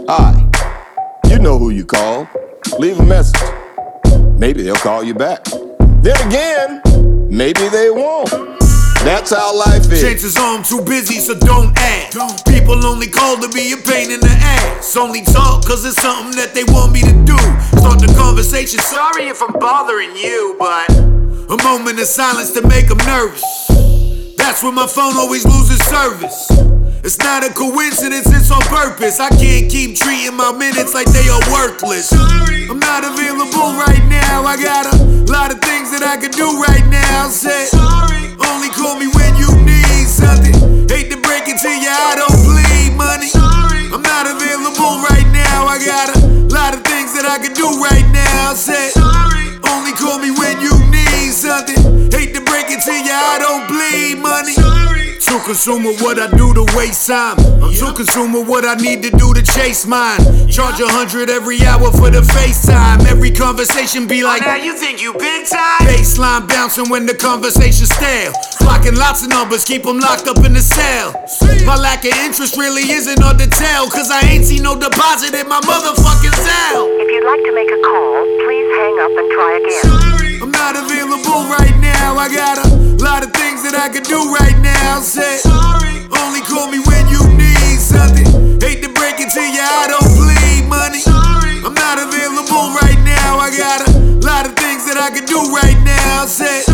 Hi, you know who you called. Leave a message. Maybe they'll call you back. Then again, maybe they won't. That's how life is. Chances are I'm too busy, so don't ask. People only call to be a pain in the ass. Only talk cause it's something that they want me to do. Start the conversation, sorry if I'm bothering you, but a moment of silence to make them nervous. That's when my phone always loses service. It's not a coincidence, it's on purpose. I can't keep treating my minutes like they are worthless. I'm not available right now. I got a lot of things that I could do right now. Say, only call me when you need something. Hate to break it to you, I don't bleed money. I'm not available right now. I got a lot of things that I could do right now. Say, only call me when you need something. Hate to break it to you, I don't bleed money. Too consumed with what I do to waste time. I'm too consumed with what I need to do to chase mine. Charge 100 every hour for the FaceTime. Every conversation be like, now you think you big time? Baseline bouncing when the conversation's stale. Blocking lots of numbers, keep them locked up in the cell. My lack of interest really isn't hard to tell, cause I ain't seen no deposit in my motherfucking cell. If you'd like to make a call, please hang up and try again. I'm not available right now. I got a lot of things that I could do right now. Say, only call me when you need something. Hate to break it to you, I don't bleed money. I'm not available right now. I got a lot of things that I could do right now. Say,